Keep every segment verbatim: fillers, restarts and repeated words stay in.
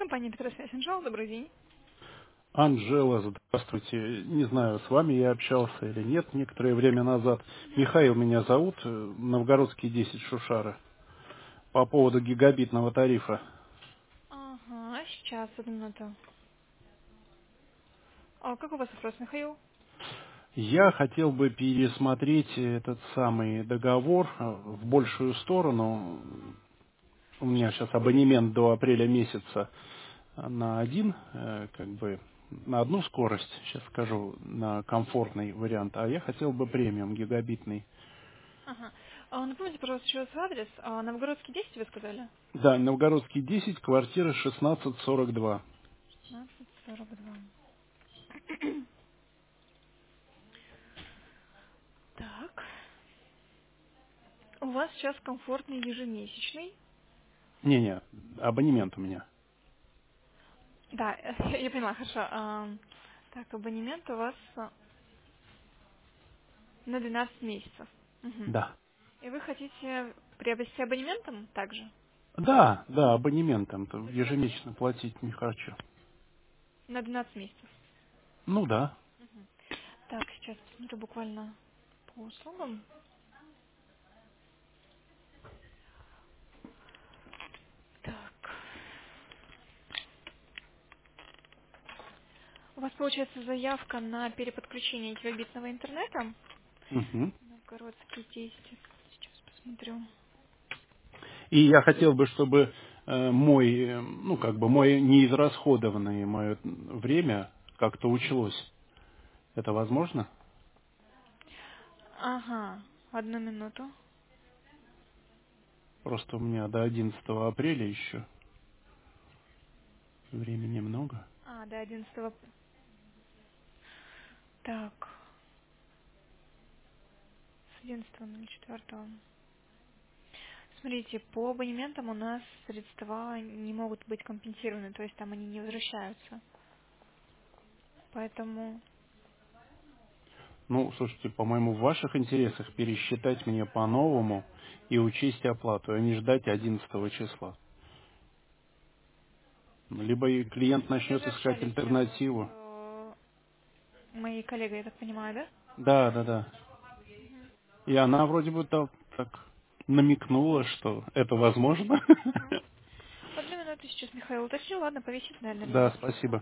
Компания Петросвязь Анжела, добрый день. Анжела, здравствуйте. Не знаю, с вами я общался или нет некоторое время назад. Михаил меня зовут, э, Новгородский десять Шушара. По поводу гигабитного тарифа. Ага, сейчас, одну минуту. А как у вас вопрос, Михаил? Я хотел бы пересмотреть этот самый договор э, в большую сторону. У меня сейчас абонемент до апреля месяца на один, э, как бы на одну скорость, сейчас скажу, на комфортный вариант, а я хотел бы премиум гигабитный. Ага. А, напомните, пожалуйста, еще раз адрес. А, Новгородский десять вы сказали? Да, Новгородский десять, квартира шестнадцать сорок два. шестнадцать сорок два. Так. У вас сейчас комфортный ежемесячный. Не-не, абонемент у меня. Да, я поняла, хорошо. А, так, абонемент у вас а, на двенадцать месяцев. Мгм. Да. И вы хотите приобрести абонементом также? Да, да, абонементом. То То есть у вас ежемесячно платить не хочу. на двенадцать месяцев. Ну да. Мгм. Так, сейчас посмотрю буквально по услугам. Так. У вас получается заявка на переподключение гигабитного интернета. Мгм. Новгородский десять. Сейчас посмотрю. И я хотел бы, чтобы э, мой, э, ну как бы мой неизрасходованное мое время как-то учлось. Это возможно? Ага, одну минуту. Просто у меня до одиннадцатого апреля еще времени много. А, до одиннадцатого. Так, с одиннадцатого на четвёртого. Смотрите, по абонементам у нас средства не могут быть компенсированы, то есть там они не возвращаются. Поэтому... Ну, слушайте, по-моему, в ваших интересах пересчитать мне по-новому и учесть оплату, а не ждать одиннадцатого числа. Либо и клиент Вы начнет уже искать общались э, с альтернативу. э, моей коллегой, я так понимаю, да? Да, да, да. И она вроде бы так, так намекнула, что это возможно. Угу. Одну минуту сейчас, Михаил, уточню. Ладно, повисит, наверное, на Да, минуточку. спасибо.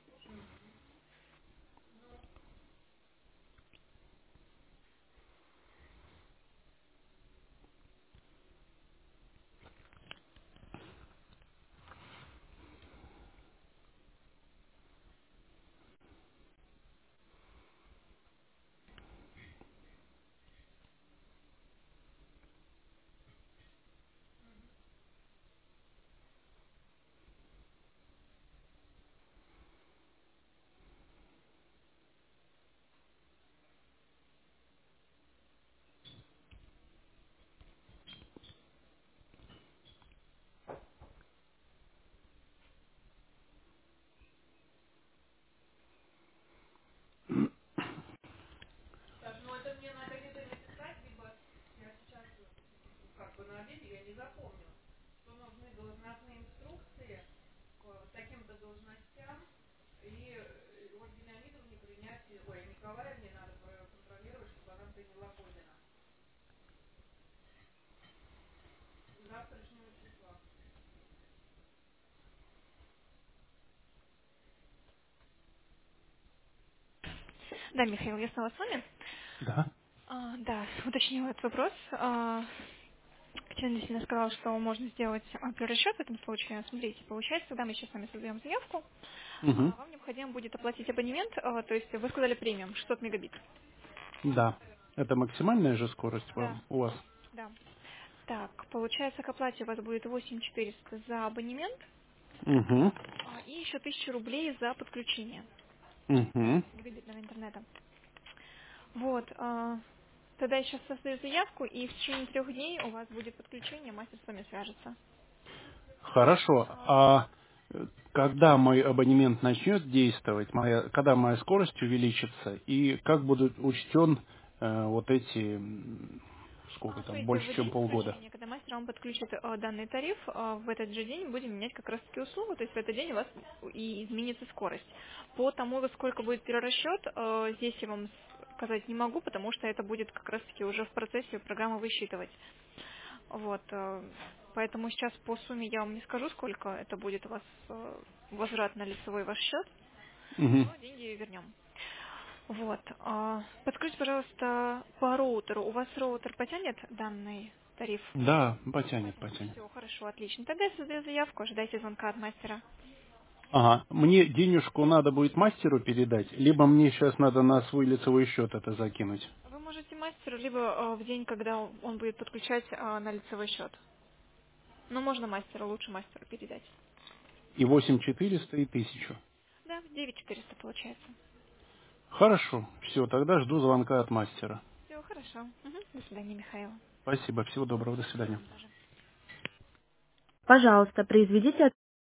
Да, Михаил, я снова с вами. Да. А, да, уточнила этот вопрос. А, Катерина действительно сказала, что можно сделать а, перерасчет в этом случае. Смотрите, получается, когда мы сейчас с вами создаем заявку, Угу. а, вам необходимо будет оплатить абонемент, а, то есть вы сказали премиум, шестьсот мегабит. Да. Это максимальная же скорость Да, вам у вас? да. Так, получается, к оплате у вас будет восемь тысяч четыреста за абонемент Угу. а, и еще тысяча рублей за подключение Угу. гигабитного интернета. Вот, а, тогда я сейчас создаю заявку, и в течение трех дней у вас будет подключение, мастер с вами свяжется. Хорошо. А, А э, когда мой абонемент начнет действовать, моя, когда моя скорость увеличится, и как будут учтен э, вот эти, м, сколько А, там, смотрите, больше, в чем день полгода. подключения, когда мастер вам подключит э, данный тариф, э, в этот же день будем менять как раз-таки услугу, то есть в этот день у вас и изменится скорость. По тому, во сколько будет перерасчет, э, здесь я вам сказать не могу, потому что это будет как раз-таки уже в процессе программы высчитывать. Вот, э, поэтому сейчас по сумме я вам не скажу, сколько это будет у вас э, возврат на лицевой ваш счет, Мгм. но деньги вернем. Вот. а, Подскажите, пожалуйста, по роутеру. У вас роутер потянет данный тариф? Да, потянет, Потянет. потянет. Все, хорошо, отлично. Тогда я создаю заявку, ожидайте звонка от мастера. Ага. Мне денежку надо будет мастеру передать, либо мне сейчас надо на свой лицевой счет это закинуть. Вы можете мастеру, либо э, в день, когда он будет подключать э, на лицевой счет. Ну, можно мастеру, лучше мастеру передать. И восемь четыреста, и тысячу. Да, девять четыреста получается. Хорошо. Все, тогда жду звонка от мастера. Все, хорошо. Мгм. До свидания, Михаил. Спасибо. Всего доброго. До И свидания. вам тоже. Пожалуйста, произведите